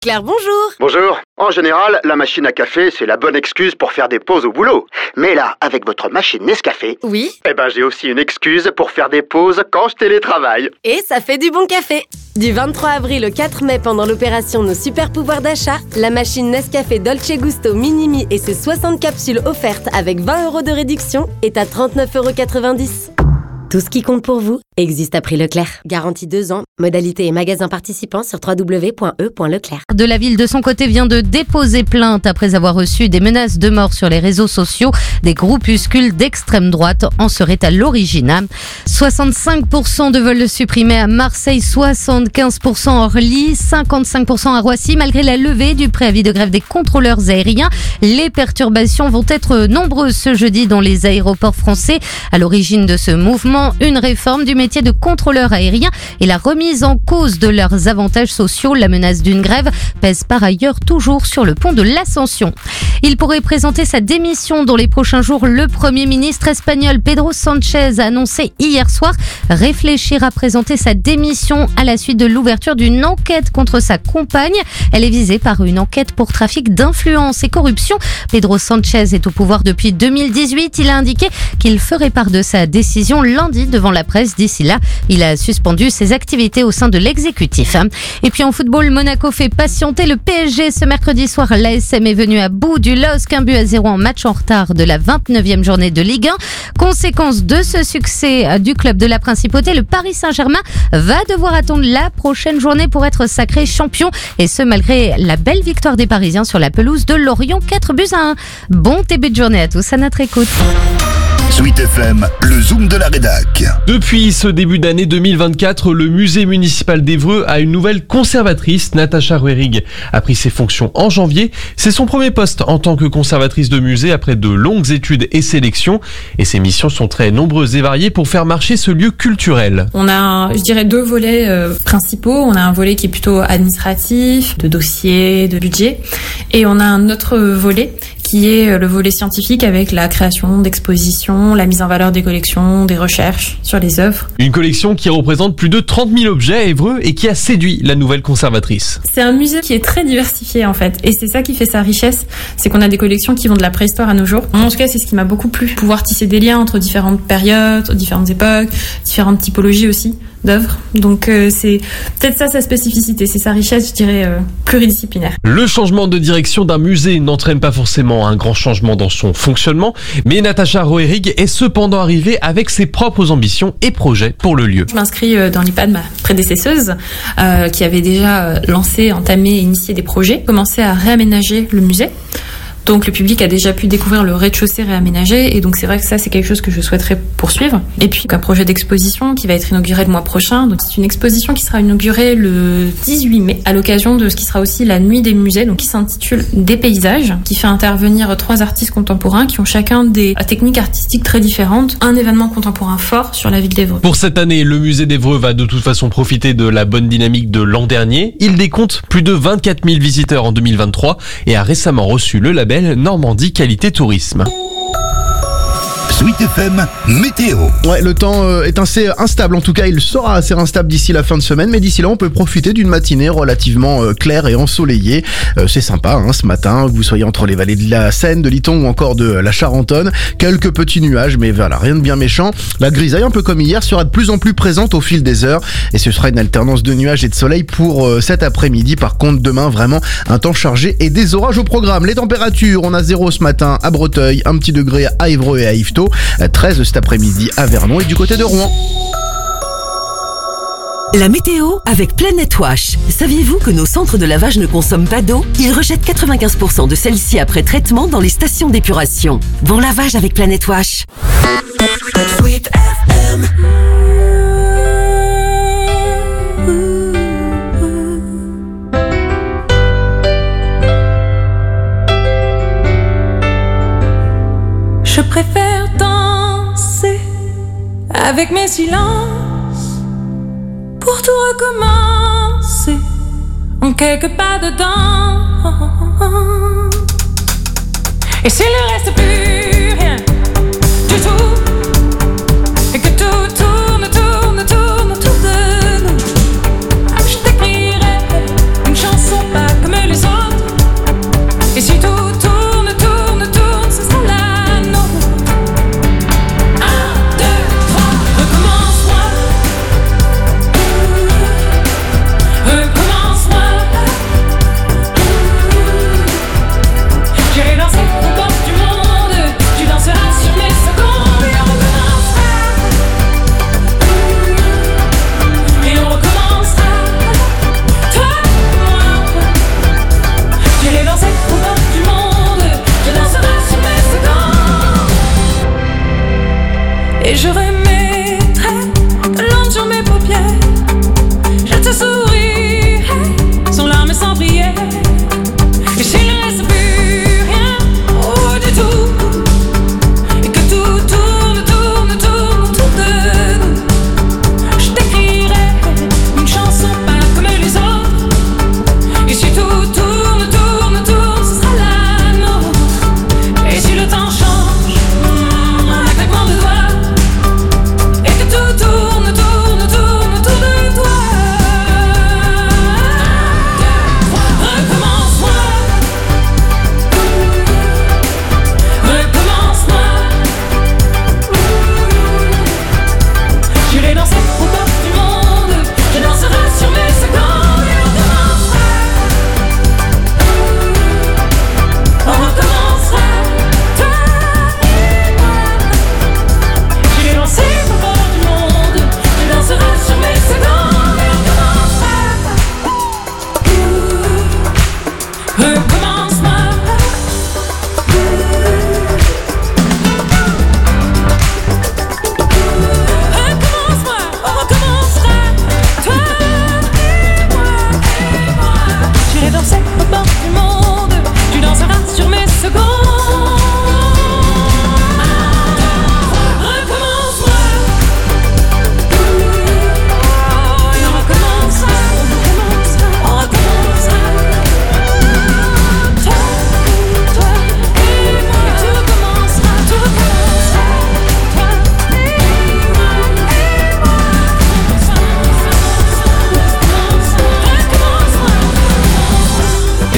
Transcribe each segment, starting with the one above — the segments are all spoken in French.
Claire, bonjour. Bonjour. En général, la machine à café, c'est la bonne excuse pour faire des pauses au boulot. Mais là, avec votre machine Nescafé, Oui. j'ai aussi une excuse pour faire des pauses quand je télétravaille. Et ça fait du bon café. Du 23 avril au 4 mai, pendant l'opération Nos super pouvoirs d'achat, la machine Nescafé Dolce Gusto Minimi et ses 60 capsules offertes avec 20 € de réduction est à 39,90 €. Tout ce qui compte pour vous existe à prix Leclerc. Garantie 2 ans. Modalité et magasins participants sur www.e.leclerc. De la ville, de son côté, vient de déposer plainte après avoir reçu des menaces de mort sur les réseaux sociaux. Des groupuscules d'extrême droite en seraient à l'origine. 65% de vols supprimés à Marseille, 75% à Orly, 55% à Roissy. Malgré la levée du préavis de grève des contrôleurs aériens, les perturbations vont être nombreuses ce jeudi dans les aéroports français. À l'origine de ce mouvement, une réforme du métier de contrôleur aérien et la remise en cause de leurs avantages sociaux. La menace d'une grève pèse par ailleurs toujours sur le pont de l'Ascension. Il pourrait présenter sa démission dans les prochains jours. Le Premier ministre espagnol Pedro Sánchez a annoncé hier soir réfléchir à présenter sa démission à la suite de l'ouverture d'une enquête contre sa compagne. Elle est visée par une enquête pour trafic d'influence et corruption. Pedro Sánchez est au pouvoir depuis 2018. Il a indiqué qu'il ferait part de sa décision lundi devant la presse. D'ici là, il a suspendu ses activités au sein de l'exécutif. Et puis en football, Monaco fait patienter le PSG ce mercredi soir. L'ASM est venu à bout du LOSC, 1-0 en match en retard de la 29e journée de Ligue 1. Conséquence de ce succès du club de la Principauté, le Paris Saint-Germain va devoir attendre la prochaine journée pour être sacré champion. Et ce, malgré la belle victoire des Parisiens sur la pelouse de Lorient, 4-1. Bon début de journée à tous, à notre écoute. Sweet FM, le Zoom de la rédac. Depuis ce début d'année 2024, le musée municipal d'Évreux a une nouvelle conservatrice. Natacha Rouerig a pris ses fonctions en janvier. C'est son premier poste en tant que conservatrice de musée après de longues études et sélections. Et ses missions sont très nombreuses et variées pour faire marcher ce lieu culturel. On a, je dirais, 2 volets principaux. On a un volet qui est plutôt administratif, de dossier, de budget. Et on a un autre volet qui est le volet scientifique avec la création d'expositions, la mise en valeur des collections, des recherches sur les œuvres. Une collection qui représente plus de 30 000 objets à Évreux et qui a séduit la nouvelle conservatrice. C'est un musée qui est très diversifié en fait, et c'est ça qui fait sa richesse, c'est qu'on a des collections qui vont de la préhistoire à nos jours. En tout cas, c'est ce qui m'a beaucoup plu, pouvoir tisser des liens entre différentes périodes, différentes époques, différentes typologies aussi d'œuvres. Donc c'est peut-être ça sa spécificité, c'est sa richesse, je dirais, pluridisciplinaire. Le changement de direction d'un musée n'entraîne pas forcément un grand changement dans son fonctionnement, mais Natacha Rouerig est cependant arrivée avec ses propres ambitions et projets pour le lieu. Je m'inscris dans l'IPA de ma prédécesseuse qui avait déjà lancé, entamé et initié des projets, commencé à réaménager le musée. Donc le public a déjà pu découvrir le rez-de-chaussée réaménagé, et donc c'est vrai que ça c'est quelque chose que je souhaiterais poursuivre. Et puis un projet d'exposition qui va être inauguré le mois prochain. Donc c'est une exposition qui sera inaugurée le 18 mai à l'occasion de ce qui sera aussi la nuit des musées, donc qui s'intitule Des paysages, qui fait intervenir 3 artistes contemporains qui ont chacun des techniques artistiques très différentes. Un événement contemporain fort sur la ville d'Évreux. Pour cette année, le musée d'Évreux va de toute façon profiter de la bonne dynamique de l'an dernier. Il décompte plus de 24 000 visiteurs en 2023 et a récemment reçu le label Normandie Qualité Tourisme. Sweet FM, météo. Ouais, le temps est assez instable, en tout cas il sera assez instable d'ici la fin de semaine, mais d'ici là on peut profiter d'une matinée relativement claire et ensoleillée. C'est sympa ce matin, que vous soyez entre les vallées de la Seine, de l'Iton ou encore de la Charentonne. Quelques petits nuages, mais voilà, rien de bien méchant. La grisaille, un peu comme hier, sera de plus en plus présente au fil des heures, et ce sera une alternance de nuages et de soleil pour cet après-midi. Par contre, demain, vraiment un temps chargé et des orages au programme. Les températures, on a 0 ce matin à Breteuil, 1 petit degré à Évreux et à Yvetot, 13 cet après-midi à Vernon et du côté de Rouen. La météo avec Planet Wash. Saviez-vous que nos centres de lavage ne consomment pas d'eau? Ils rejettent 95% de celle-ci après traitement dans les stations d'épuration. Bon lavage avec Planet Wash. Sweet FM. Je préfère danser avec mes silences pour tout recommencer en quelques pas dedans. Et s'il ne reste plus rien du tout, et que tout tourne autour de nous, je t'écrirai une chanson pas comme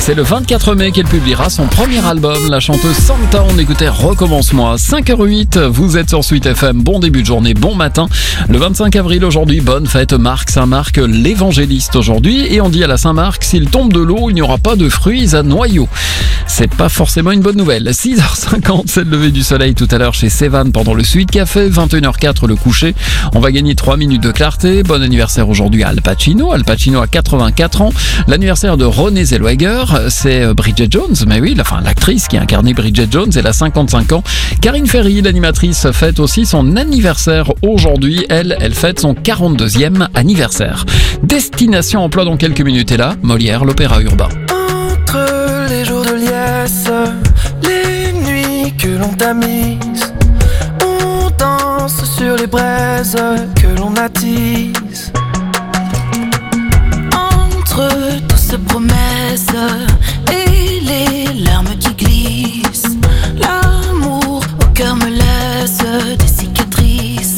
c'est le 24 mai qu'elle publiera son premier album. La chanteuse Santa, on écoutait Recommence-moi. 5h08, vous êtes sur Sweet FM. Bon début de journée, bon matin. Le 25 avril aujourd'hui, bonne fête Marc, Saint-Marc, l'évangéliste aujourd'hui. Et on dit à la Saint-Marc, s'il tombe de l'eau, il n'y aura pas de fruits à noyaux. C'est pas forcément une bonne nouvelle. 6h50, c'est le lever du soleil tout à l'heure chez Sévan pendant le Sweet Café. 21h04, le coucher. On va gagner 3 minutes de clarté. Bon anniversaire aujourd'hui à Al Pacino. Al Pacino a 84 ans. L'anniversaire de Renée Zellweger, c'est Bridget Jones. Mais oui, l'actrice qui a incarné Bridget Jones, elle a 55 ans. Karine Ferry, l'animatrice, fête aussi son anniversaire aujourd'hui. Elle fête son 42e anniversaire. Destination emploi dans quelques minutes. Et là, Molière, l'opéra urbain. Entre les jours de liesse, les nuits que l'on tamise, on danse sur les braises que l'on attise. Entre toutes ces promesses et les larmes qui glissent, l'amour au cœur me laisse des cicatrices.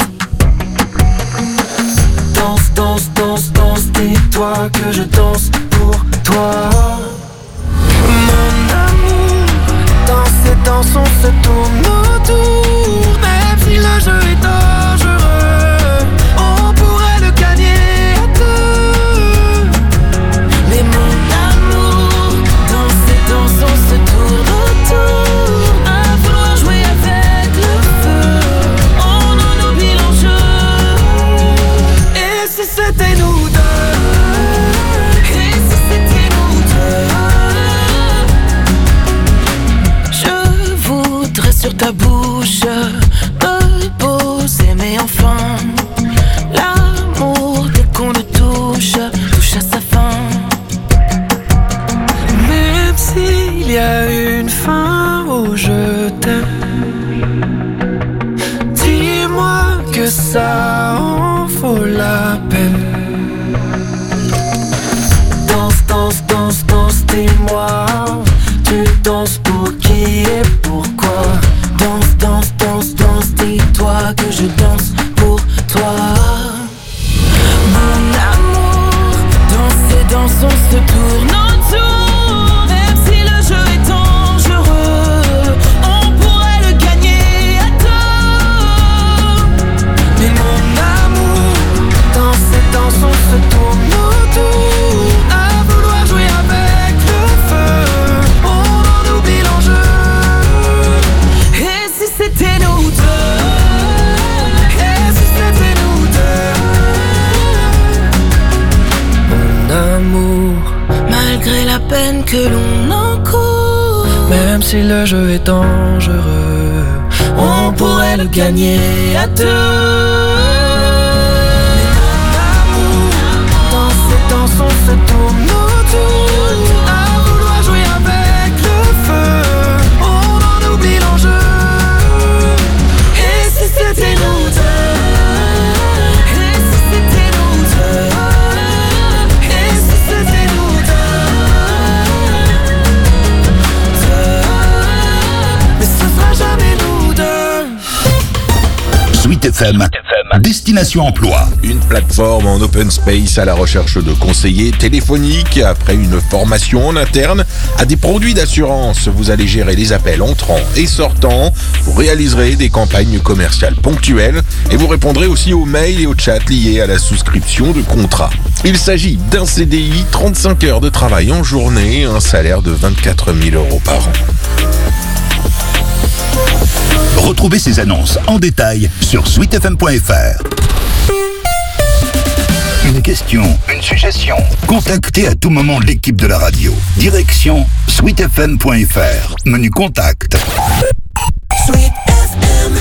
Danse, danse, danse, danse, dis-toi que je danse pour toi. Mon amour, dans ces danses on se tourne autour. Même si le jeu est dangereux, on pourrait le gagner à deux. Mais mon amour, dans ces danses on se tourne autour. À vouloir jouer avec le feu, on en oublie l'enjeu. Et si c'était nous deux? Et si c'était nous deux? Je voudrais sur ta bouche me poser, mais enfin l'amour dès qu'on le touche à sa fin. Même s'il y a une fin au je t'aime, dis-moi que ça en vaut la peine. Danse, danse, danse, danse, dis-moi, tu danses pour qui et pourquoi? Danse, danse, danse, danse, dis-toi que je danse pour toi. Mon amour, dans ces danses on se tourne autour. Même si le jeu est dangereux, on pourrait le gagner à deux. Mais mon amour, dans ces danses on se tourne autour. À vouloir jouer avec le feu, on en oublie l'enjeu. Et si c'était nous deux? Et si c'était nous deux? Mon amour, malgré la peine que l'on encourt, même si le jeu est dangereux, on pourrait le gagner à deux. Dans ces danses on se tourne autour. À vouloir jouer avec le feu, on en oublie l'enjeu. Et si c'était nous deux? Et si c'était nous deux? Et si c'était nous deux? Mais ce sera jamais nous deux. Sweet FM, Destination Emploi. Une plateforme en open space à la recherche de conseillers téléphoniques. Après une formation en interne à des produits d'assurance, vous allez gérer les appels entrants et sortants. Vous réaliserez des campagnes commerciales ponctuelles et vous répondrez aussi aux mails et aux chats liés à la souscription de contrats. Il s'agit d'un CDI, 35 heures de travail en journée, un salaire de 24 000 € par an. Retrouvez ces annonces en détail sur sweetfm.fr. Une question, une suggestion. Contactez à tout moment l'équipe de la radio. Direction sweetfm.fr. Menu contact. Sweet FM.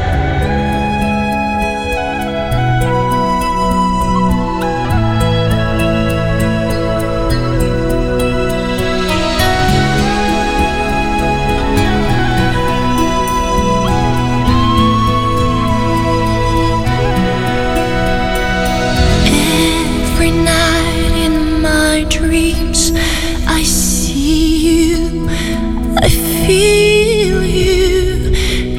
Every night in my dreams, I see you, I feel you.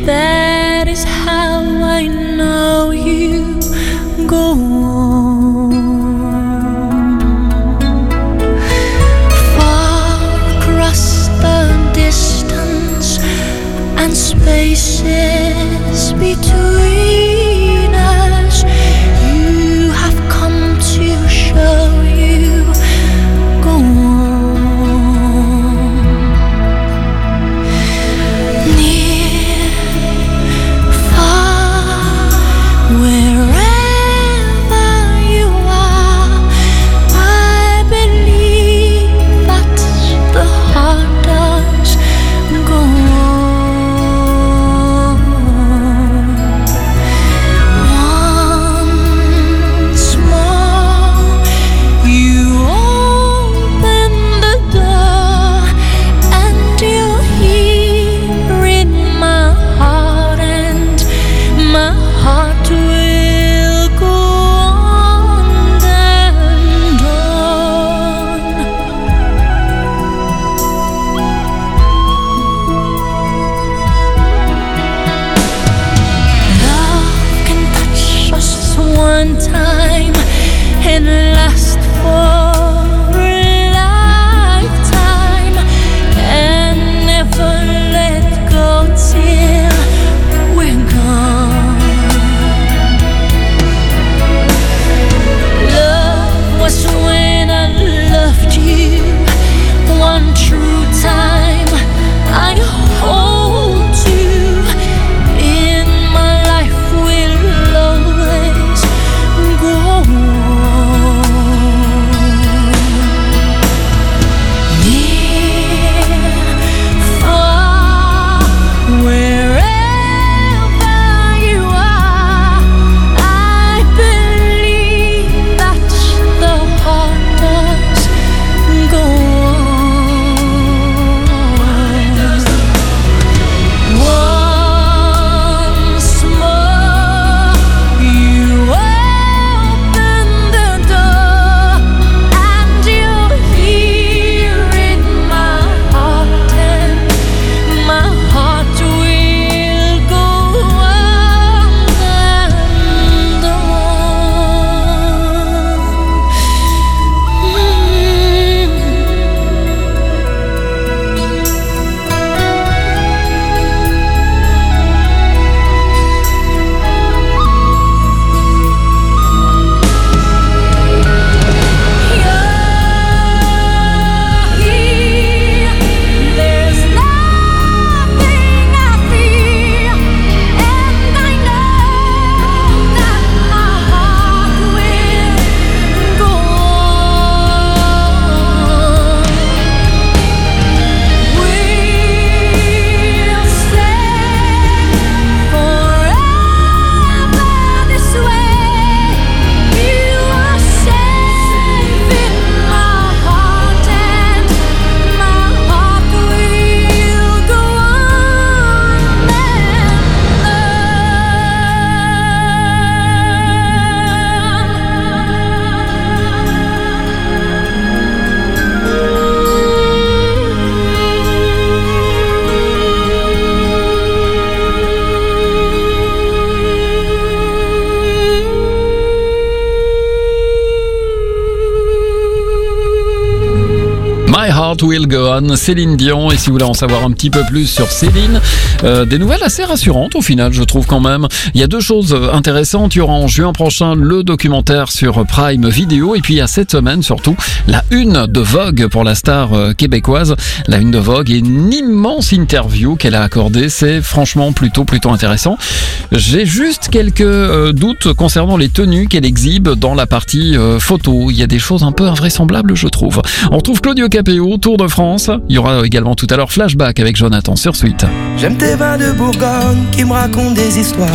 Heart Will Go On, Céline Dion. Et si vous voulez en savoir un petit peu plus sur Céline, des nouvelles assez rassurantes au final, je trouve quand même. Il y a deux choses intéressantes. Il y aura en juin prochain le documentaire sur Prime Video. Et puis il y a cette semaine surtout la une de Vogue pour la star québécoise. La une de Vogue et une immense interview qu'elle a accordée. C'est franchement plutôt intéressant. J'ai juste quelques doutes concernant les tenues qu'elle exhibe dans la partie photo. Il y a des choses un peu invraisemblables, je trouve. On retrouve Claudio Capéo, Tour de France. Il y aura également tout à l'heure Flashback avec Jonathan sur Suite. J'aime tes vins de Bourgogne qui me racontent des histoires.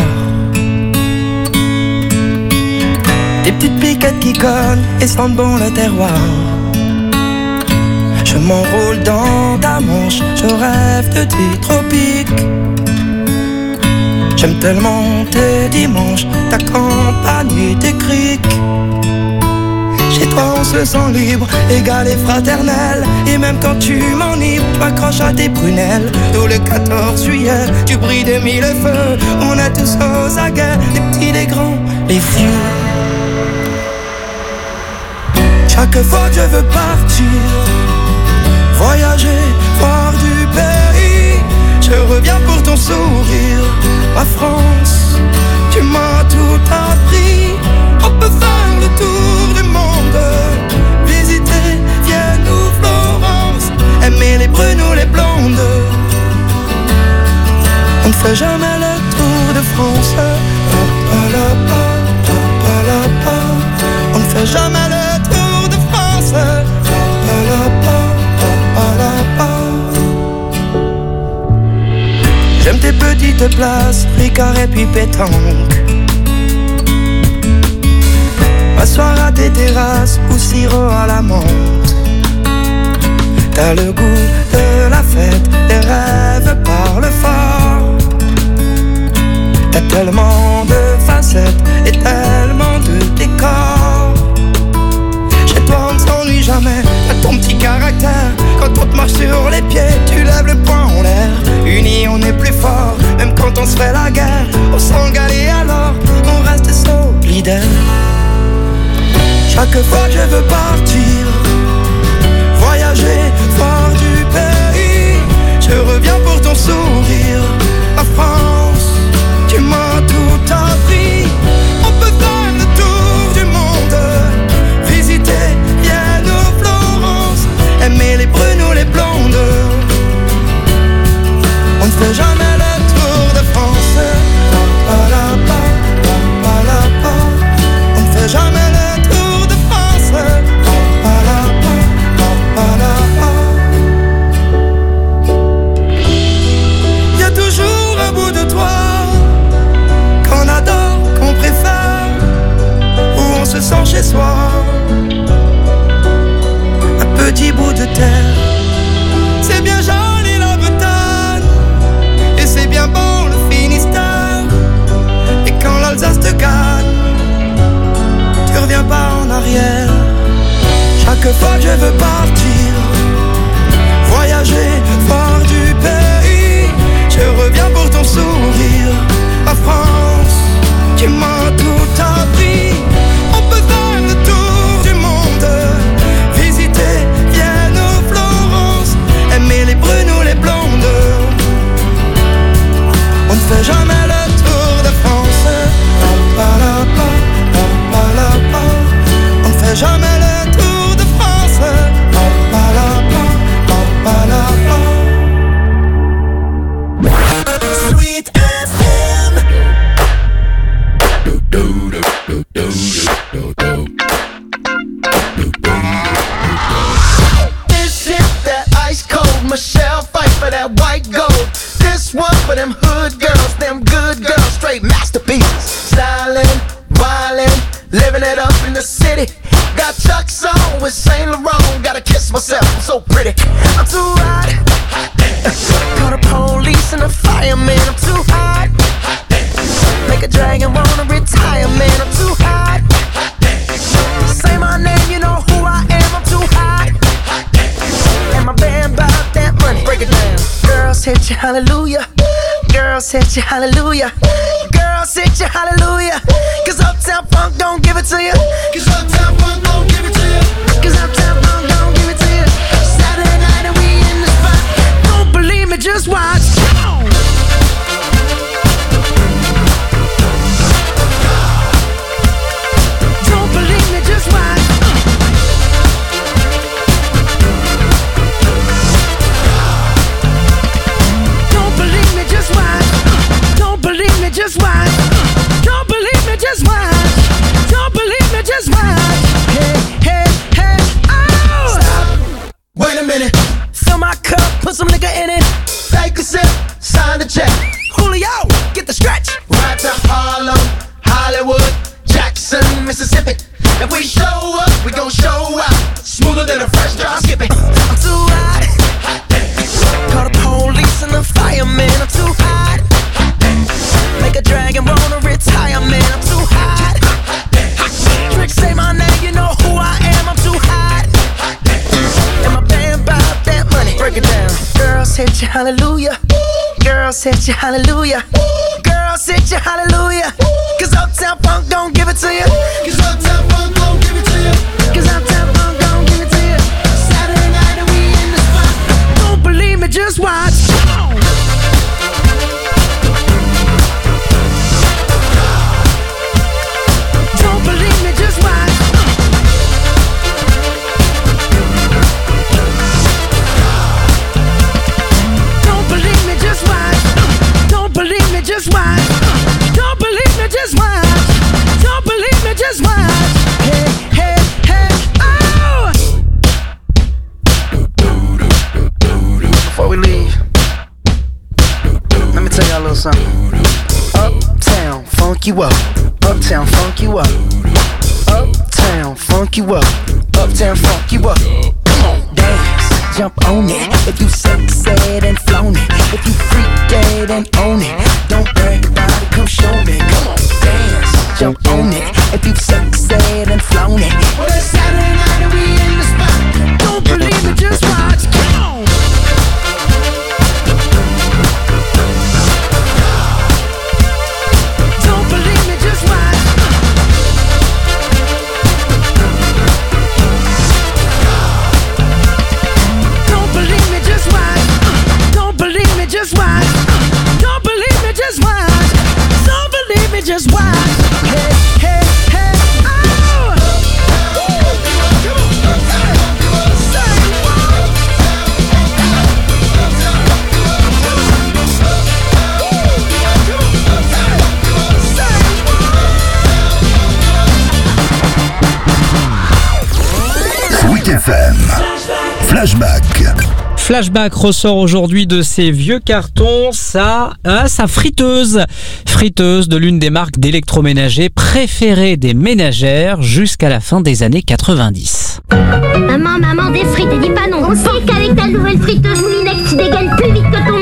Des petites piquettes qui cognent et sentent bon le terroir. Je m'enroule dans ta manche, je rêve de tes tropiques. J'aime tellement tes dimanches, ta campagne et tes criques. Chez toi on se sent libre, égal et fraternel. Et même quand tu m'enivres, tu accroches à tes prunelles. D'où le 14 juillet, tu brilles de mille feux. On est tous aux aguets, les petits, les grands, les vieux. Chaque fois que je veux partir, voyager, voir du pays, je reviens pour ton sourire. Ma France, tu m'as tout appris. On peut faire le tour du monde, visiter Vienne ou Florence, aimer les brunes ou les blondes. On ne fait jamais le tour de France. On ne fait jamais le tour de France. J'aime tes petites places, Ricard et puis pétanque. M'asseoir à tes terrasses ou sirop à la menthe. T'as le goût de la fête, tes rêves parlent fort. T'as tellement de facettes et tellement de décors. Chez toi on ne s'ennuie jamais, t'as ton petit caractère. Quand on te marche sur les pieds, tu lèves le poing en l'air. Unis on est plus fort, même quand on se fait la guerre. On s'engale et alors, on reste solidaire. Chaque fois que je veux partir, voyager, voir du pays, je reviens pour ton sourire. La France, tu m'as tout appris. On peut faire le tour du monde, visiter Vienne ou Florence, aimer les brunes ou les blondes. On ne fait jamais le tour de France. On ne fait jamais le tour de France. Il y a toujours un bout de toi qu'on adore, qu'on préfère, où on se sent chez soi. Un petit bout de terre, c'est bien joli la Bretagne, et c'est bien bon le Finistère. Et quand l'Alsace te gagne, tu reviens pas en arrière. Chaque fois que je veux partir, voyager, voir du pays, je reviens pour ton sourire. La France, tu m'as tout appris. On peut faire le tour du monde, visiter Vienne ou Florence, aimer les brunes ou les blondes. On ne fait jamais le tour de France. On ne fait jamais le tour de France. Sweet FM. This is that ice cold Michelle fight for that white gold. This one for them hood girls, them good girls, straight masterpieces. Stylin', wildin', living it up in the city. Got Chuck's on with Saint Laurent. Gotta kiss myself, I'm so pretty. I'm too hot. Call the police and the fireman. I'm too hot. Make a dragon wanna retire, man. I'm too hot. Say my name, you know who I am. I'm too hot. And my band bout that money. Break it down. Girls hit you, hallelujah. Girls hit you, hallelujah. Girls hit you, hallelujah. Cause Uptown Funk don't give it to you. Cause Uptown Funk don't give it to you. Cause Uptown Funk don't give it to you. Saturday put some nigga in it. Take a sip, sign the check. Julio, get the stretch. Right to Harlem, Hollywood, Jackson, Mississippi. If we show up, we gon' show out. Smoother than a fresh drop skipping. I'm too hot. Call the police and the fireman. I'm too hot. Make a dragon wanna retire, man. I'm too hot. Tricks say my name, you know who I am. I'm too hot. And my band bought that money. Break it down. Girls hit you, hallelujah. Girls hit you, hallelujah. Girls hit you, hallelujah. Cause Uptown Funk don't give it to you. Cause Uptown Funk don't give it to you. Cause Uptown Funk don't give it to you. Saturday night and we in the spot. Don't believe me, just watch. Don't believe me, just watch. Don't believe me, just watch. Don't believe me, just watch. Don't believe me, just watch. Don't believe me, just watch. Hey, hey, hey, oh! Before we leave, let me tell y'all a little something. Uptown, funk you up. Uptown, funk you up. Uptown, funk you up. Uptown, funk you up. Come on, dance, jump on it. If you sexed and flown it. If you freak dead and own it. Don't brag about it, come show me. Come on, dance, jump on it. If you sexed and flown it. Well, it's Saturday night and we in the spot. Don't believe me, just watch. Come on. Don't believe me, just watch. Don't believe me, just watch. Don't believe me, just watch. Don't believe me, just watch. Don't believe me, just watch. Hey, hey, hey, oh! Sweet FM. Flashback. Flashback ressort aujourd'hui de ses vieux cartons sa friteuse de l'une des marques d'électroménager préférées des ménagères jusqu'à la fin des années 90. Maman, des frites, et dis pas non. On sait qu'avec ta nouvelle friteuse Moulinex, tu dégaines plus vite que ton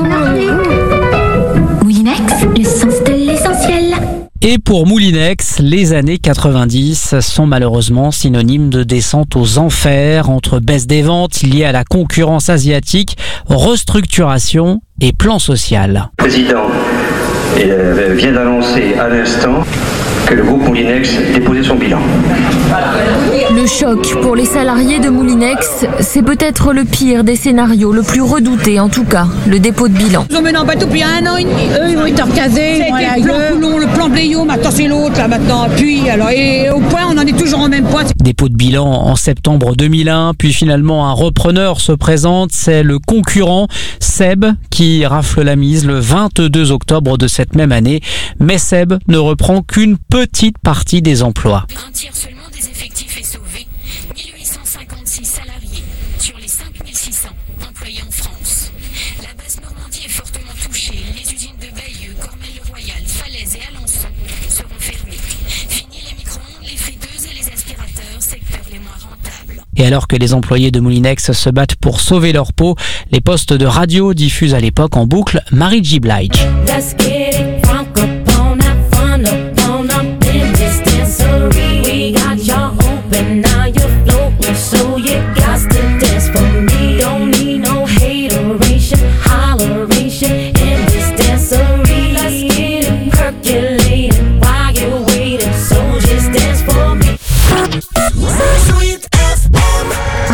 ombre. Moulinex, l'essence de l'essentiel. Et pour Moulinex, les années 90 sont malheureusement synonymes de descente aux enfers entre baisse des ventes liée à la concurrence asiatique, restructuration et plan social. Le président vient d'annoncer à l'instant que le groupe Moulinex déposait son bilan. Le choc pour les salariés de Moulinex, c'est peut-être le pire des scénarios, le plus redouté en tout cas, le dépôt de bilan. Ils ont mené en bateau depuis 1 an et demi. Eux, ils vont être recasés. C'était le plan Coulon, le plan Bléau, maintenant c'est l'autre là maintenant. Puis alors, et au point, on en est toujours au même point. Dépôt de bilan en septembre 2001, puis finalement un repreneur se présente, c'est le concurrent Seb qui rafle la mise le 22 octobre de cette même année. Mais Seb ne reprend qu'une petite partie des emplois. Un tiers seulement des effectifs est sauvé. 1856 salariés sur les 5600 employés en France. La base Normandie est fortement touchée. Les usines de Bayeux, Cormel-le-Royal, Falaise et Alençon seront fermées. Fini les micro-ondes, les friteuses et les aspirateurs, secteurs les moins rentables. Et alors que les employés de Moulinex se battent pour sauver leur peau, les postes de radio diffusent à l'époque en boucle Mary J. Blige. Let's get it crunk up on that fun up in this dancery. We got y'all open, now you're floating, so you got to dance for me. Don't need no hateration, holleration in this dancery. Let's get it percolating while you're waiting, so just dance for me. Sweet FM.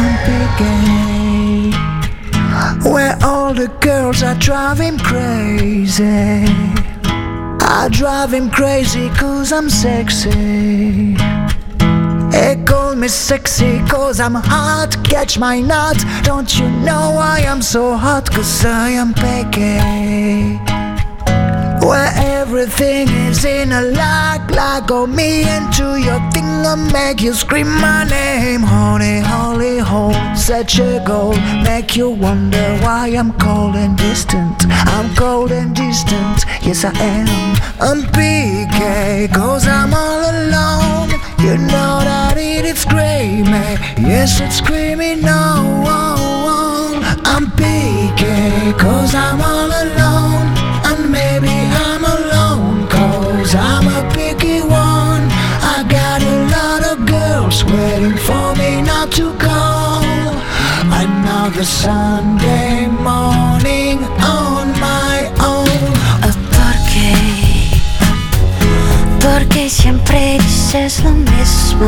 I'm picking where all the girls are driving crazy. I drive him crazy cause I'm sexy. They call me sexy cause I'm hot. Catch my nut. Don't you know I am so hot cause I am picky. where everything is in a lock. Go me into your thing and make you scream my name. Honey, holy hole, such a goal. Make you wonder why I'm cold and distant. I'm cold and distant, yes I am. I'm PK, cause I'm all alone. You know that it's screaming, yes it's screaming no. I'm PK, cause I'm all alone. And maybe I'm alone, cause I'm a picky one. I got a lot of girls waiting for me not to call. Another Sunday morning on my own. Porque siempre dices lo mismo.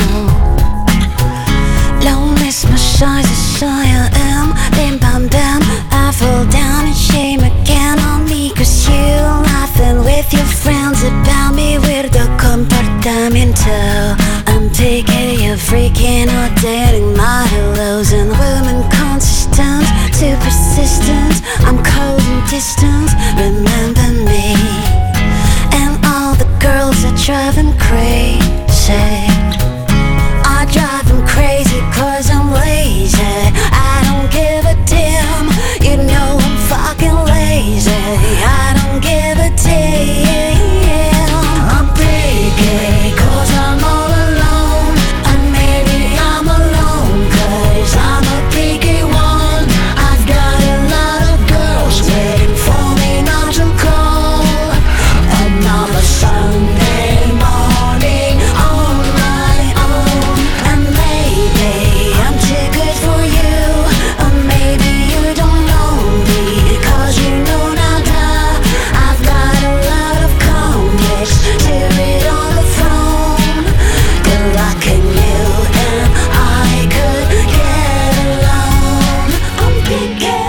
Lo mismo soy, I am. Bim bam bam, I fall down and shame again on me. Cause you laughing with your friends about me. Weirdo comportamiento. I'm taking you freaking or dating my hellos. And women consistent, too persistent. I'm cold and distant, remember me. And all the girls are driving crazy. I drive them crazy cause I'm lazy. I don't give a damn. You know I'm fucking lazy. I don't give a damn. I'm picky cause I'm all alone. And maybe I'm alone cause I'm a picky one. I've got a lot of girls waiting for me not to call. Another Sunday morning on my own. And maybe I'm too good for you. Or maybe you don't know me, cause you know nada. I've got a lot of complex to read on the phone. Good luck in you and I could get along. I'm picky,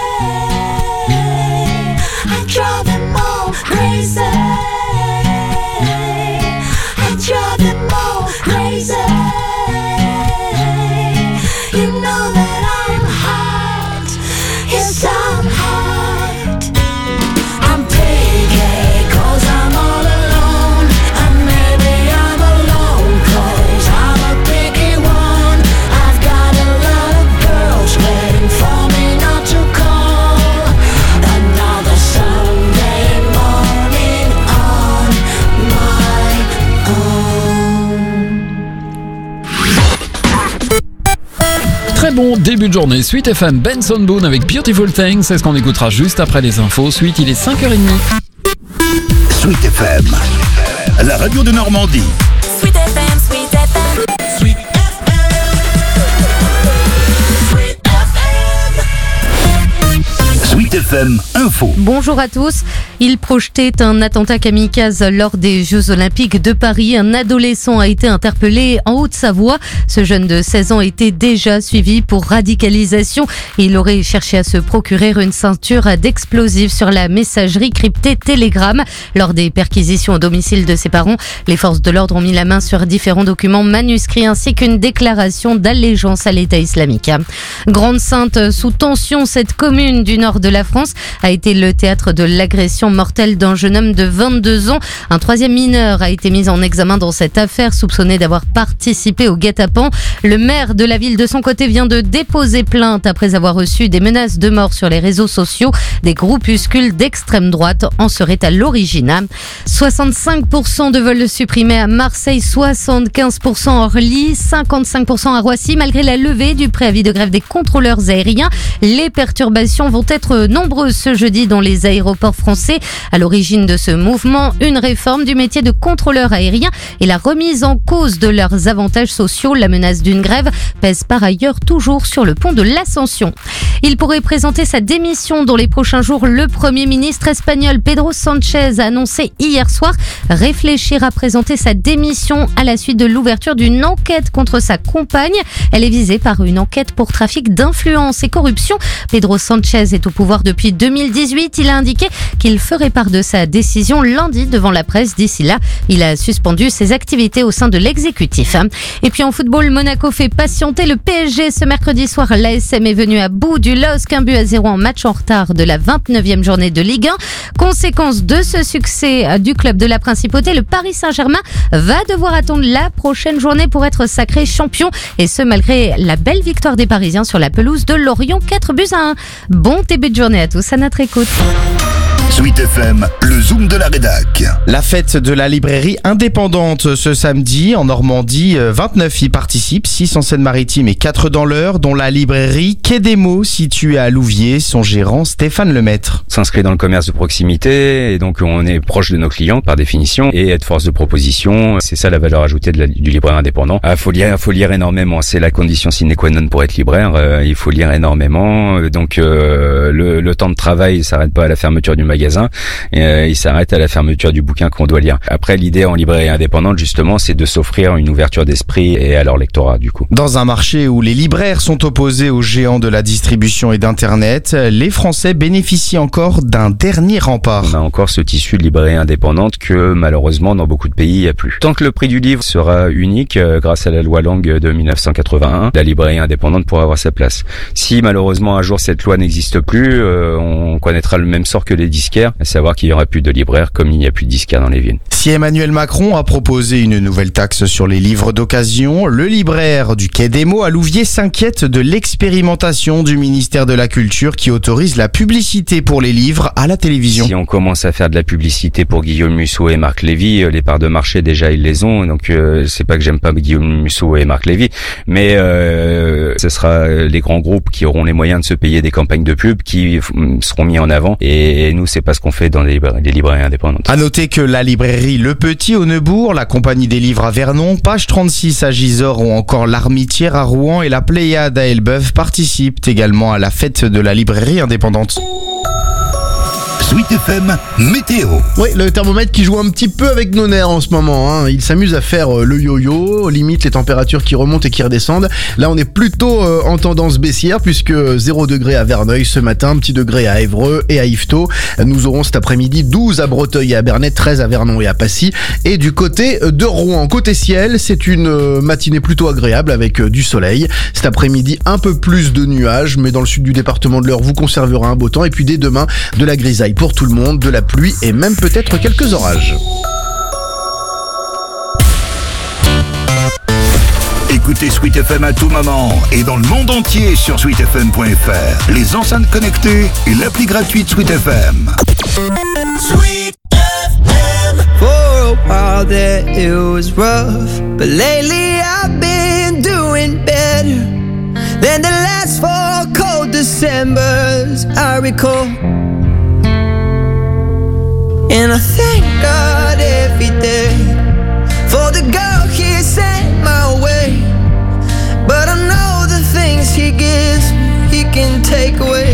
I drive them all crazy. I drive them all crazy. You know that I'm hot. Yes, I'm hot. I'm picky cause I'm all alone. And maybe I'm alone cause I'm a picky one. I've got a lot of girls waiting for me not to call. Another Sunday morning on my own. Très bon début de journée. Suite FM, Benson Boone avec Beautiful Things. C'est ce qu'on écoutera juste après les infos. Suite, il est 5h30. Sweet FM, la radio de Normandie. Sweet FM, Sweet FM. Sweet Sweet FM Info. Bonjour à tous. Il projetait un attentat kamikaze lors des Jeux Olympiques de Paris. Un adolescent a été interpellé en Haute-Savoie. Ce jeune de 16 ans était déjà suivi pour radicalisation. Il aurait cherché à se procurer une ceinture d'explosifs sur la messagerie cryptée Telegram. Lors des perquisitions au domicile de ses parents, les forces de l'ordre ont mis la main sur différents documents manuscrits ainsi qu'une déclaration d'allégeance à l'État islamique. Grande-Synthe sous tension, cette commune du nord de la France a été le théâtre de l'agression mortelle d'un jeune homme de 22 ans. Un troisième mineur a été mis en examen dans cette affaire, soupçonné d'avoir participé au guet-apens. Le maire de la ville, de son côté, vient de déposer plainte après avoir reçu des menaces de mort sur les réseaux sociaux. Des groupuscules d'extrême droite en seraient à l'origine. 65% de vols supprimés à Marseille, 75% à Orly, 55% à Roissy. Malgré la levée du préavis de grève des contrôleurs aériens, les perturbations vont être nombreuses ce jeudi dans les aéroports français. À l'origine de ce mouvement, une réforme du métier de contrôleur aérien et la remise en cause de leurs avantages sociaux. La menace d'une grève pèse par ailleurs toujours sur le pont de l'Ascension. Il pourrait présenter sa démission dans les prochains jours. Le Premier ministre espagnol Pedro Sánchez a annoncé hier soir réfléchir à présenter sa démission à la suite de l'ouverture d'une enquête contre sa compagne. Elle est visée par une enquête pour trafic d'influence et corruption. Pedro Sánchez est au pouvoir depuis 2018. Il a indiqué qu'il ferait part de sa décision lundi devant la presse. D'ici là, il a suspendu ses activités au sein de l'exécutif. Et puis en football, Monaco fait patienter le PSG ce mercredi soir. L'ASM est venu à bout du du LOSC, 1-0 en match en retard de la 29e journée de Ligue 1. Conséquence de ce succès du club de la Principauté, le Paris Saint-Germain va devoir attendre la prochaine journée pour être sacré champion, et ce malgré la belle victoire des Parisiens sur la pelouse de Lorient, 4-1. Bon début de journée à tous à notre écoute. Sweet FM, le zoom de la rédac. La fête de la librairie indépendante ce samedi en Normandie, 29 y participent, 6 en Seine-Maritime et 4 dans l'Eure, dont la librairie Quai des Mots située à Louviers, son gérant Stéphane Lemaître. S'inscrit dans le commerce de proximité et donc on est proche de nos clients par définition et être force de proposition, c'est ça la valeur ajoutée du libraire indépendant. Faut lire énormément, c'est la condition sine qua non pour être libraire, il faut lire énormément, donc le temps de travail s'arrête pas à la fermeture du magasin, il s'arrête à la fermeture du bouquin qu'on doit lire. Après, l'idée en librairie indépendante, justement, c'est de s'offrir une ouverture d'esprit et à leur lectorat, du coup. Dans un marché où les libraires sont opposés aux géants de la distribution et d'Internet, les Français bénéficient encore d'un dernier rempart. On a encore ce tissu de librairie indépendante que, malheureusement, dans beaucoup de pays, il n'y a plus. Tant que le prix du livre sera unique, grâce à la loi Langue de 1981, la librairie indépendante pourra avoir sa place. Si, malheureusement, un jour, cette loi n'existe plus, on connaîtra le même sort que les disquaires, à savoir qu'il n'y aura plus de libraires comme il n'y a plus de disquaires dans les villes. Si Emmanuel Macron a proposé une nouvelle taxe sur les livres d'occasion, le libraire du Quai des Mots à Louviers s'inquiète de l'expérimentation du ministère de la Culture qui autorise la publicité pour les livres à la télévision. Si on commence à faire de la publicité pour Guillaume Musso et Marc Lévy, les parts de marché déjà ils les ont, donc c'est pas que j'aime pas Guillaume Musso et Marc Lévy, mais ce sera les grands groupes qui auront les moyens de se payer des campagnes de pub qui seront mis en avant, et nous c'est pas ce qu'on fait dans les librairies indépendantes. À noter que la librairie Le Petit au Neubourg, la compagnie des livres à Vernon, Page 36 à Gisors ou encore l'Armitière à Rouen et la Pléiade à Elbeuf participent également à la fête de la librairie indépendante. Sweet FM météo. Oui, le thermomètre qui joue un petit peu avec nos nerfs en ce moment, hein. Il s'amuse à faire le yo-yo, limite les températures qui remontent et qui redescendent. Là, on est plutôt en tendance baissière puisque 0 degré à Verneuil ce matin, petit degré à Évreux et à Yvetot. Nous aurons cet après-midi 12 à Breteuil et à Bernay, 13 à Vernon et à Passy. Et du côté de Rouen, côté ciel, c'est une matinée plutôt agréable avec du soleil. Cet après-midi, un peu plus de nuages, mais dans le sud du département de l'Eure, vous conserverez un beau temps. Et puis dès demain, de la grisaille pour tout le monde, de la pluie et même peut-être quelques orages. Écoutez Sweet FM à tout moment et dans le monde entier sur sweetfm.fr, les enceintes connectées et l'appli gratuite Sweet FM. Sweet FM. For a while there it was rough, but lately I've been doing better than the last 4 cold Decembers I recall. And I thank God every day for the girl He sent my way. But I know the things He gives me, He can take away.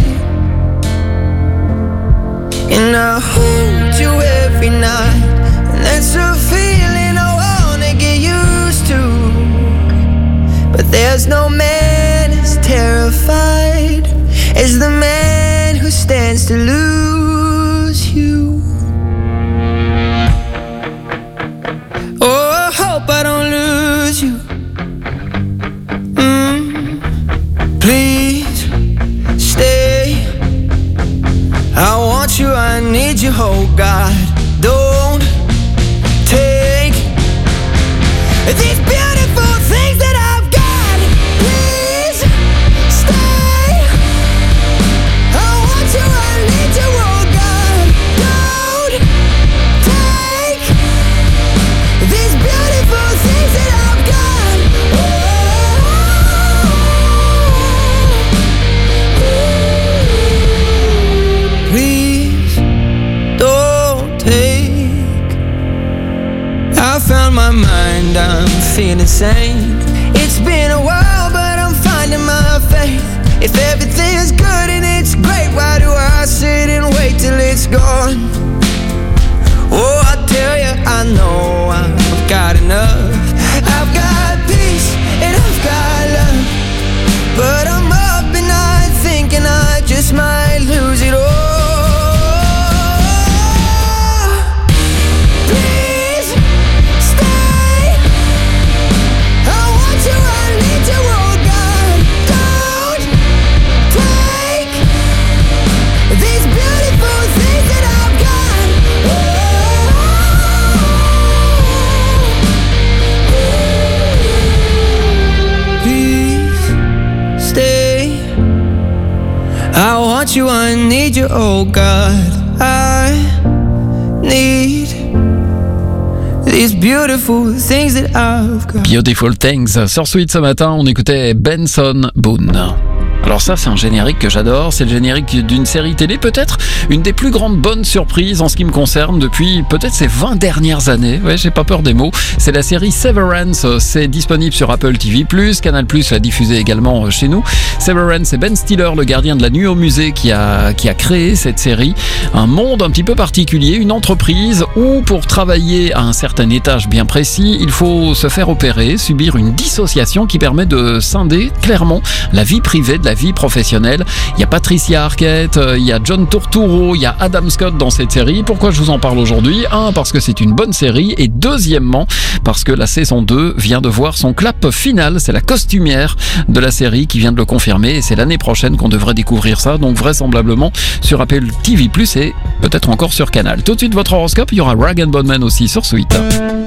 And I hold you every night, and that's a feeling I wanna get used to. But there's no man as terrified as the man who stands to lose you. Oh, I hope I don't lose you. Please stay. I want you, I need you, oh God. Don't take these beautiful things that I've got. Please stay. I want you, I need you, oh God. Don't take these beautiful things that I've got. Please don't take. I found my mind, I'm feeling sane. It's been a while, but I'm finding my faith. If everything's good and it's great, why do I sit and wait till it's gone? Oh, I tell you, I know I've got enough. I've got peace and I've got love, but I'm up at night thinking I just might lose it all. Please stay. I want you, I need you, oh God. I need these beautiful things that I've got. Beautiful Things. Sur Suite ce matin, on écoutait Benson Boone. Alors ça, c'est un générique que j'adore, c'est le générique d'une série télé, peut-être une des plus grandes bonnes surprises en ce qui me concerne depuis peut-être ces 20 dernières années. Ouais, j'ai pas peur des mots. C'est la série Severance, c'est disponible sur Apple TV+, Canal+, l'a diffusé également chez nous. Severance, c'est Ben Stiller, le gardien de la nuit au musée, qui a créé cette série. Un monde un petit peu particulier, une entreprise où pour travailler à un certain étage bien précis, il faut se faire opérer, subir une dissociation qui permet de scinder clairement la vie privée de la vie professionnelle. Il y a Patricia Arquette, il y a John Turturro, il y a Adam Scott dans cette série. Pourquoi je vous en parle aujourd'hui ? Un, parce que c'est une bonne série, et deuxièmement, parce que la saison 2 vient de voir son clap final. C'est la costumière de la série qui vient de le confirmer, et c'est l'année prochaine qu'on devrait découvrir ça, donc vraisemblablement sur Apple TV+, et peut-être encore sur Canal. Tout de suite, votre horoscope, il y aura Rag & Bone Man aussi sur Suite.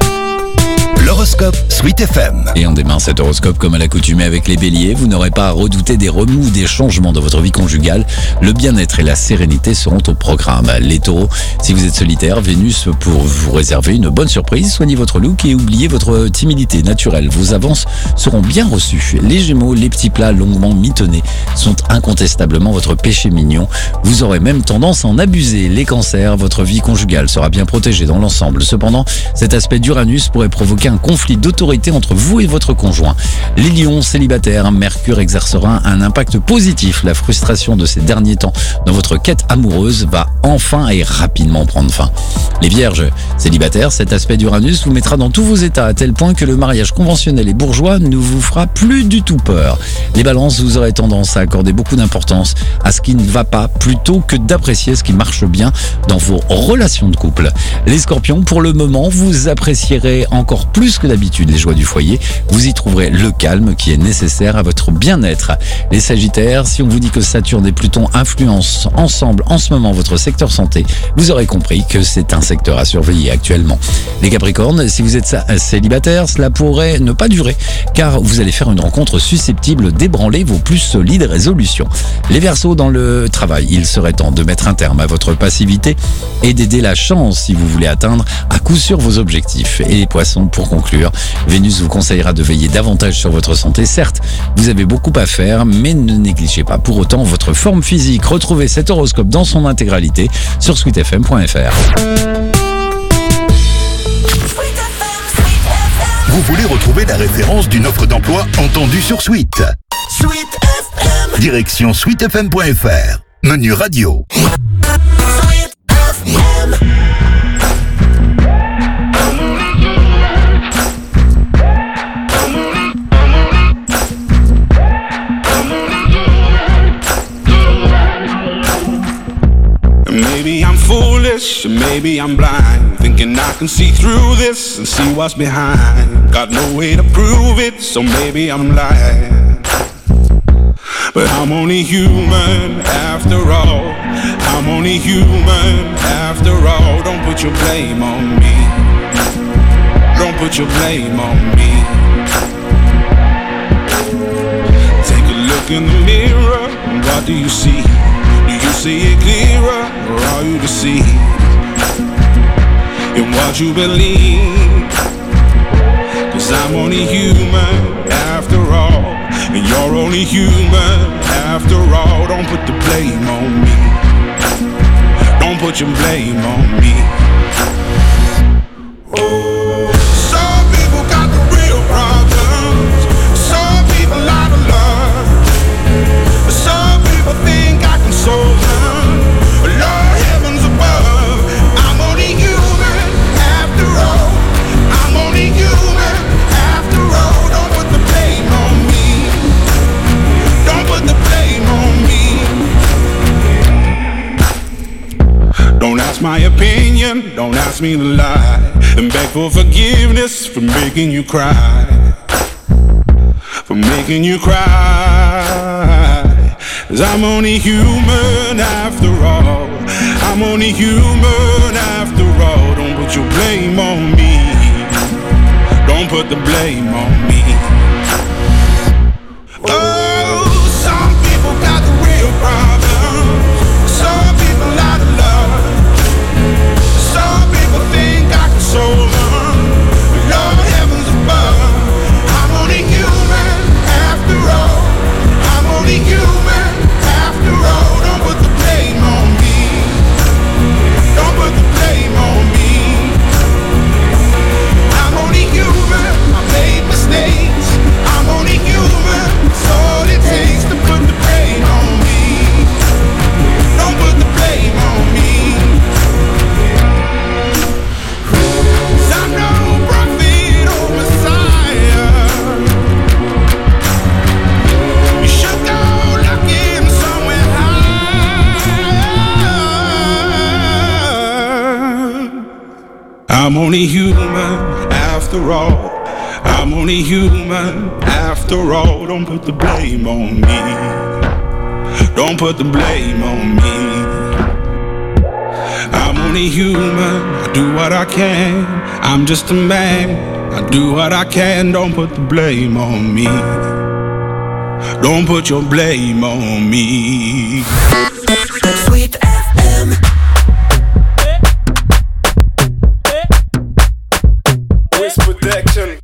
L'horoscope Suite FM. Et on démarre cet horoscope comme à l'accoutumée avec les béliers. Vous n'aurez pas à redouter des remous ou des changements dans votre vie conjugale. Le bien-être et la sérénité seront au programme. Les taureaux, si vous êtes solitaire, Vénus pour vous réserver une bonne surprise. Soignez votre look et oubliez votre timidité naturelle. Vos avances seront bien reçues. Les gémeaux, les petits plats longuement mitonnés sont incontestablement votre péché mignon. Vous aurez même tendance à en abuser. Les cancers, votre vie conjugale sera bien protégée dans l'ensemble. Cependant, cet aspect d'Uranus pourrait provoquer un conflit d'autorité entre vous et votre conjoint. Les lions célibataires, Mercure exercera un impact positif. La frustration de ces derniers temps dans votre quête amoureuse va enfin et rapidement prendre fin. Les vierges célibataires, cet aspect d'Uranus vous mettra dans tous vos états à tel point que le mariage conventionnel et bourgeois ne vous fera plus du tout peur. Les balances, vous aurez tendance à accorder beaucoup d'importance à ce qui ne va pas plutôt que d'apprécier ce qui marche bien dans vos relations de couple. Les scorpions, pour le moment, vous apprécierez encore plus que d'habitude les joies du foyer. Vous y trouverez le calme qui est nécessaire à votre bien-être. Les sagittaires, si on vous dit que Saturne et Pluton influencent ensemble en ce moment votre secteur santé, vous aurez compris que c'est un secteur à surveiller actuellement. Les capricornes, si vous êtes célibataire, cela pourrait ne pas durer car vous allez faire une rencontre susceptible d'ébranler vos plus solides résolutions. Les verseaux, dans le travail, il serait temps de mettre un terme à votre passivité et d'aider la chance si vous voulez atteindre à coup sûr vos objectifs. Et les poissons, pour conclure, Vénus vous conseillera de veiller davantage sur votre santé. Certes, vous avez beaucoup à faire, mais ne négligez pas pour autant votre forme physique. Retrouvez cet horoscope dans son intégralité sur sweetfm.fr. Vous voulez retrouver la référence d'une offre d'emploi entendue sur Suite. Sweet FM. Direction sweetfm.fr. Menu radio. Sweet FM. Maybe I'm foolish, maybe I'm blind, thinking I can see through this and see what's behind. Got no way to prove it, so maybe I'm lying. But I'm only human after all. I'm only human after all. Don't put your blame on me. Don't put your blame on me. Take a look in the mirror, and what do you see? Do you see it clearer, or are you deceived in what you believe? 'Cause I'm only human after all, and you're only human after all. Don't put the blame on me. Don't put your blame on me. Some people got the real problems. Some people out of love. Some people think I can solve them. Lord, heavens above, I'm only human after all. I'm only human after all. Don't put the blame on me. Don't put the blame on me. Don't ask my opinion, don't ask me to lie, and beg for forgiveness for making you cry. For making you cry. 'Cause I'm only human after all. I'm only human after all. Don't put your blame on me. Don't put the blame on me. Oh, some people got the real problems. I'm only human after all. I'm only human after all. Don't put the blame on me. Don't put the blame on me. I'm only human, I do what I can. I'm just a man, I do what I can. Don't put the blame on me. Don't put your blame on me. Sweet FM. Wiz Protection.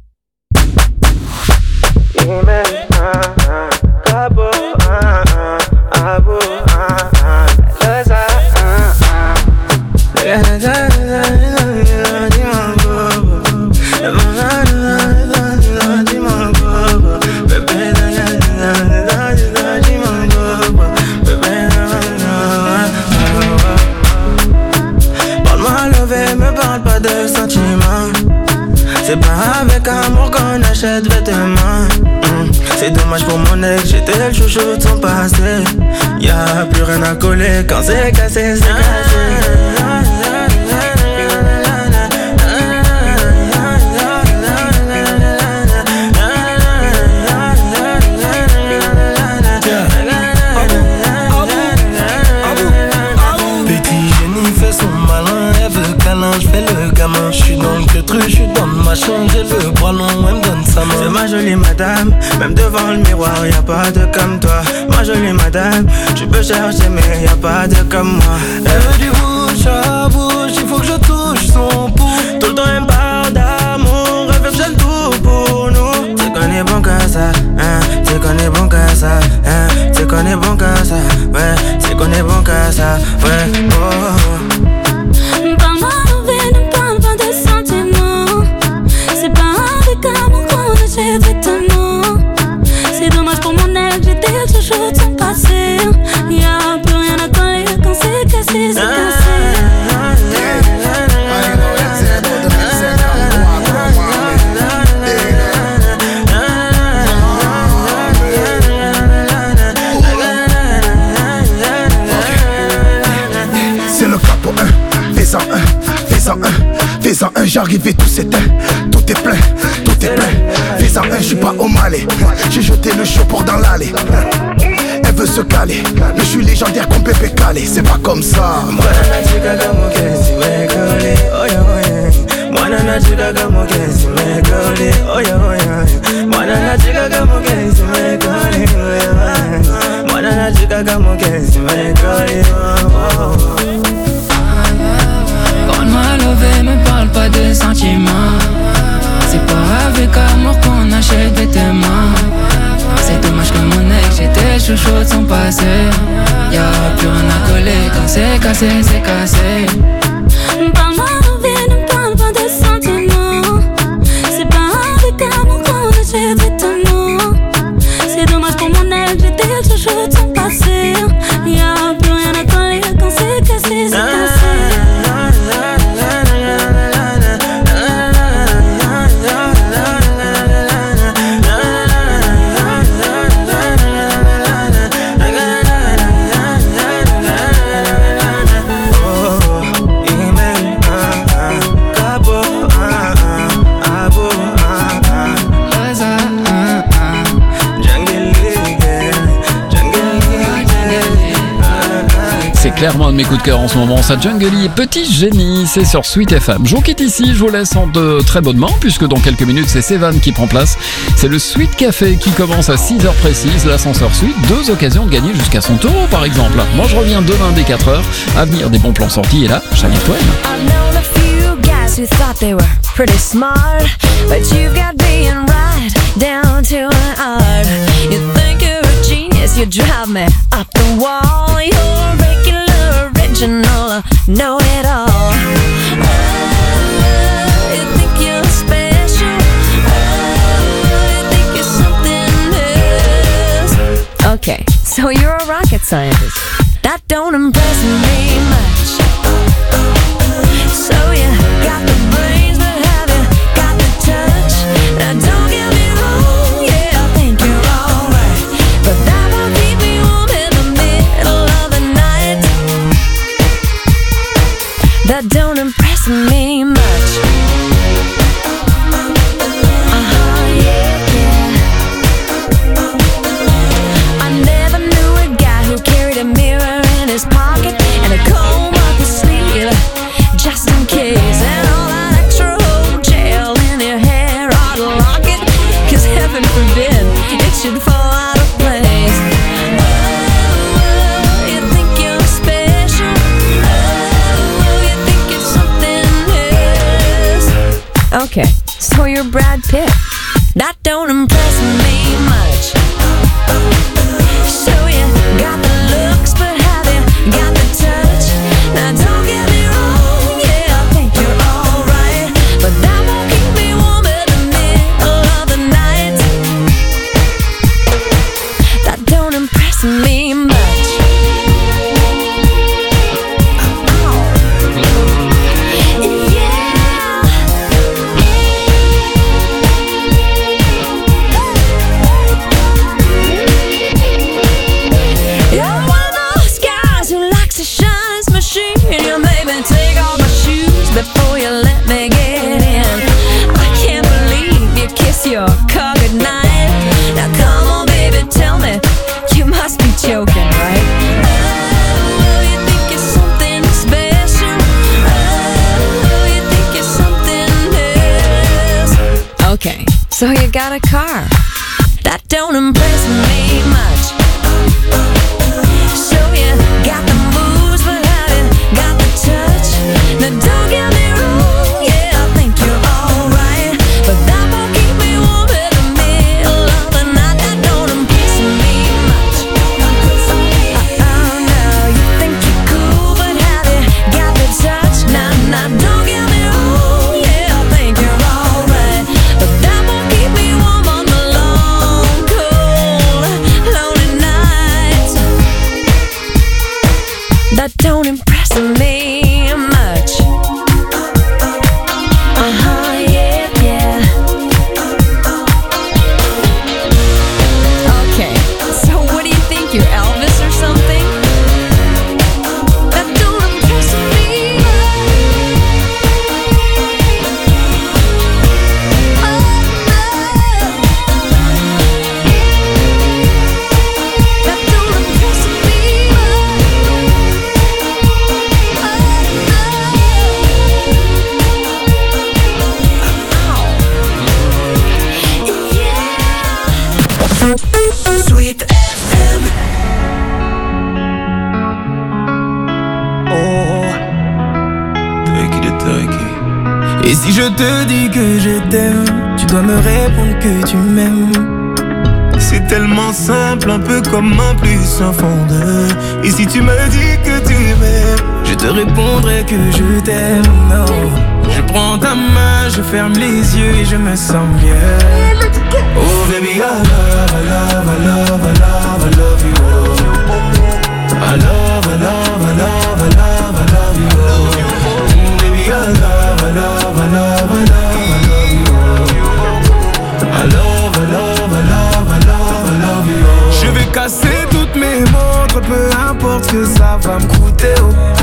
C'est pas avec amour qu'on achète vêtements. C'est dommage pour mon ex, j'étais le chouchou de son passé. Y'a plus rien à coller quand c'est cassé, c'est cassé. Je fais le gamin, je suis dans le queutru, je suis dans le machin, j'ai le bras long, elle me donne sa main. C'est ma jolie madame, même devant le miroir, y'a pas de comme toi. Ma jolie madame, tu peux chercher mais y'a pas de comme moi. Elle veut du bouche à bouche, il faut que je touche son pouls. Tout le temps elle me parle d'amour, elle veut que j'aime tout pour nous. C'est qu'on est bon qu'à ça, hein, c'est qu'on est bon qu'à ça, hein, c'est qu'on est bon qu'à ça, ouais, c'est qu'on est bon qu'à ça, ouais, oh. Parle-moi d'envie, ne parle pas de sentiments. C'est pas avec amour qu'on achète vêtements. C'est dommage pour mon ex, j'étais le chouchou de son passé. Y'a plus rien à coller quand c'est cassé, c'est cassé. C'est le capot 1, fais-en un, fais-en un, fais-en un, j'arrive et tout s'éteint. Tout est plein, tout est plein. Fais-en un, je suis pas au Malais. J'ai jeté le chaud pour dans l'allée. Elle veut se caler, mais je suis légendaire comme Pépé Calé. C'est pas comme ça. Quand m'a levé, me parle pas de sentiments. C'est pas avec amour qu'on achète des témoins. C'est dommage que mon ex, j'étais chouchou de son passé. Y'a plus rien à coller quand c'est cassé, c'est cassé. Parle-moi d'envie, ne parle pas de sentiments. C'est pas avec amour qu'on achète vêtements. C'est dommage pour mon ex, j'étais le chouchou de son passé. Y'a plus rien à coller quand c'est cassé, c'est cassé. C'est clairement un de mes coups de cœur en ce moment, ça Jungle et Petit Génie, c'est sur Sweet FM. Je vous quitte ici, je vous laisse en de très bonnes mains, puisque dans quelques minutes c'est Sévan qui prend place. C'est le Sweet Café qui commence à 6h précises, l'ascenseur Sweet, 2 occasions de gagner jusqu'à 100 € par exemple. Moi je reviens demain dès 4h, avenir des bons plans sortis, et là, Shania Twain. Who thought they were pretty smart, but you've got being right down to an art. You think you're a genius, you drive me up the wall. You're regular, original, know-it-all. You think you're special, you think you're something else. Okay, so you're a rocket scientist. That don't impress me much. So you got the brains, but have you got the touch? Now don't get me wrong, yeah, I think you're alright, but that won't keep me warm in the middle of the night. That don't impress me much. a comb up your sleeve, just in case. And all that extra old gel in your hair ought to lock it, 'cause heaven forbid it should fall out of place. Oh, you think you're special? Oh, you think you're something else? Okay, so you're Brad Pitt. That don't impress me much. So you got the looks, but have you got the touch? Now don't get me wrong, yeah, I think you're alright, but that won't keep me warm in the middle of the night. That don't impress me much. Before you let me get in, I can't believe you kiss your car goodnight. Now come on baby, tell me, you must be joking, right? Oh, you think you're something special? Oh, you think you're something else? Okay, so you got a car. That don't impress me much. So you got the moves, but have you got the touch? Now don't get me wrong, yeah, I think you're alright, but that won't keep me warm in the middle of the night. That don't impress me much. Oh no, you think you're cool, but have you got the touch? Now don't get me wrong, yeah, I think you're alright, but that won't keep me warm on the long, cold, lonely nights. That don't impress me much. Yeah, yeah. Okay, so what do you think, you're Elvis or something? That don't impress me. That don't impress me. Sweet FM. Oh, Turkey. Et si je te dis que je t'aime, tu dois me répondre que tu m'aimes. C'est tellement simple, un peu comme un plus un fond de. Et si tu me dis que tu m'aimes, je te répondrai que je t'aime. Non, je prends ta main, je ferme les yeux et je me sens mieux. Oh baby, I love, I love, I love, I love, I love you. I love, I love, I love, I love, I love you. Baby, I love, I love, I love, I love, I love you. I love, I love, I love, I love, I love you. Je vais casser toutes mes montres, peu importe ce que ça va me coûter.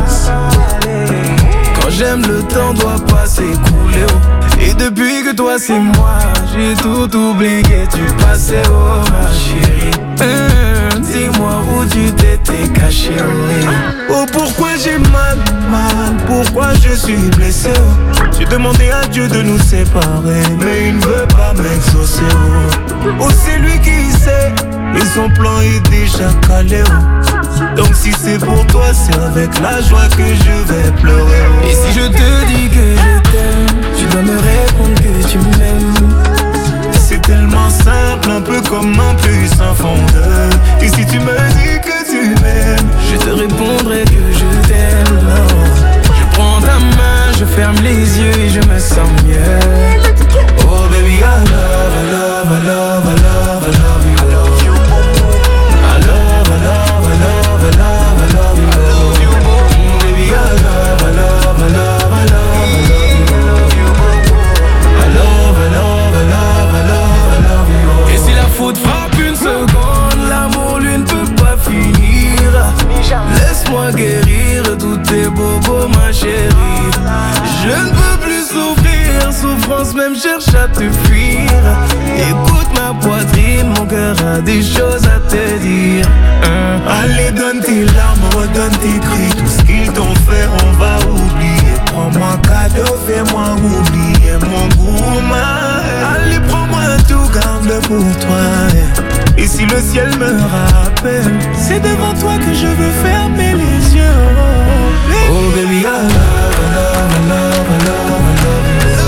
Quand j'aime, le temps doit pas s'écouler. Et depuis que toi c'est moi, j'ai tout oublié, tu passais, oh ma chérie. Dis-moi où tu t'étais caché, oh pourquoi j'ai mal, pourquoi je suis blessé. J'ai demandé à Dieu de nous séparer, mais il ne veut pas m'exaucer. Oh c'est lui qui sait, et son plan est déjà calé. Donc si c'est pour toi, c'est avec la joie que je vais pleurer. Et si je te dis que je t'aime, tu dois me répondre que tu m'aimes. C'est tellement simple, un peu comme un plus un fond de. Et si tu me dis que tu m'aimes, je te répondrai que je t'aime. Je prends ta main, je ferme les yeux et je me sens mieux. Oh baby, I love, I love, I love, I love, I love you. I love, I love, I love, I love, I love you. Baby, I love, I love, I love, I love, I love you. I love, I love, I love, I love, I love you. Et si la faute frappe une seconde, l'amour lui ne peut pas finir. Laisse-moi guérir tous tes bobos, ma chérie. Je ne peux plus souffrir, souffrance même cherche à te fuir. Écoute ma poitrine, mon cœur a des choses à te dire. Allez donne tes larmes, redonne tes cris, tout ce qu'il fais-moi oublier mon gourmand. Allez, prends-moi tout, garde-le pour toi. Et si le ciel me rappelle, c'est devant toi que je veux fermer les yeux. Oh baby, I love, I love, I love, I love, I love.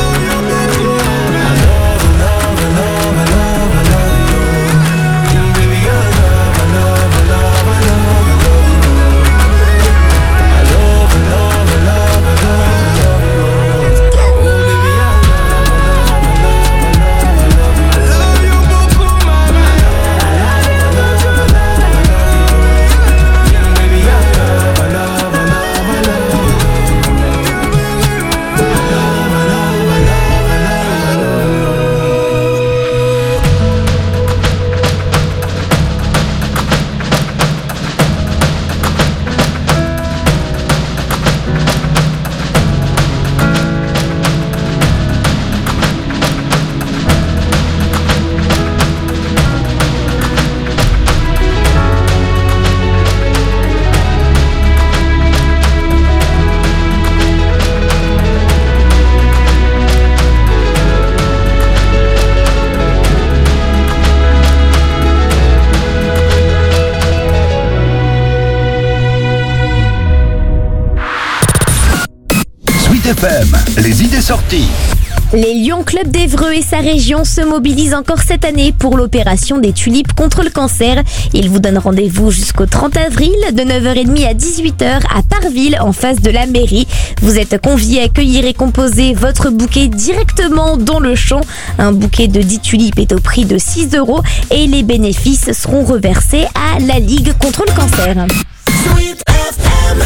FM, les idées sorties. Les Lions Club d'Évreux et sa région se mobilisent encore cette année pour l'opération des tulipes contre le cancer. Ils vous donnent rendez-vous jusqu'au 30 avril de 9h30 à 18h à Parville en face de la mairie. Vous êtes conviés à cueillir et composer votre bouquet directement dans le champ. Un bouquet de 10 tulipes est au prix de 6 € et les bénéfices seront reversés à la Ligue contre le cancer. Sweet FM.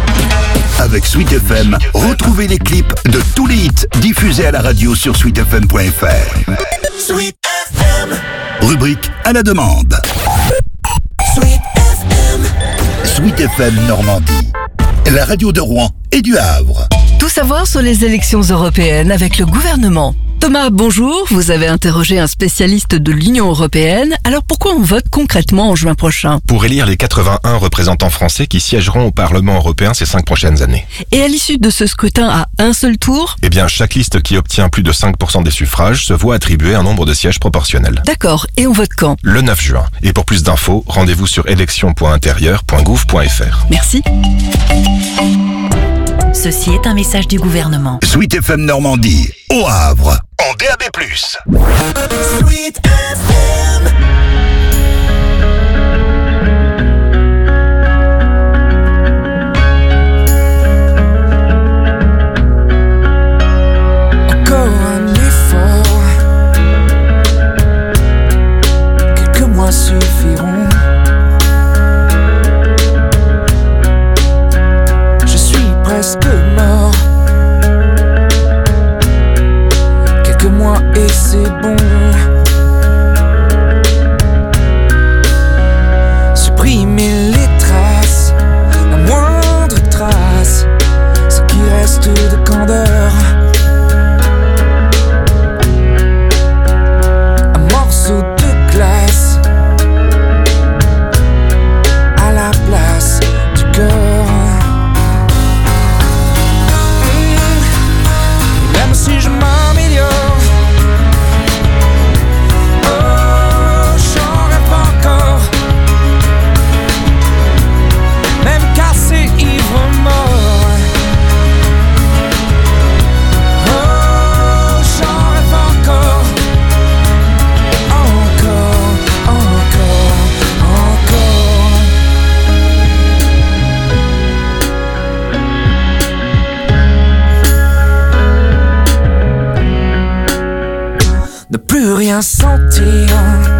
Avec Sweet FM, retrouvez les clips de tous les hits diffusés à la radio sur sweetfm.fr. Sweet FM. Rubrique à la demande. Sweet FM. Sweet FM Normandie. La radio de Rouen et du Havre. Tout savoir sur les élections européennes avec le gouvernement. Thomas, bonjour. Vous avez interrogé un spécialiste de l'Union européenne. Alors pourquoi on vote concrètement en juin prochain? Pour élire les 81 représentants français qui siégeront au Parlement européen ces 5 prochaines années. Et à l'issue de ce scrutin à un seul tour? Eh bien, chaque liste qui obtient plus de 5% des suffrages se voit attribuer un nombre de sièges proportionnel. D'accord. Et on vote quand? Le 9 juin. Et pour plus d'infos, rendez-vous sur élection.intérieur.gouv.fr. Merci. Ceci est un message du gouvernement. Sweet FM Normandie, au Havre, en DAB+. Sweet FM. Encore un effort, quelques mois suffiront. Je suis presque mort. Quelques mois et c'est bon. Supprimer les traces, la moindre trace, ce qui reste de candeur. Un morceau de glace à la place du cœur. Même si je m'améliore, oh, j'en rêve encore. Même cassé, ivre, mort. Oh, j'en rêve encore. Encore, encore, encore. Ne plus rien sentir.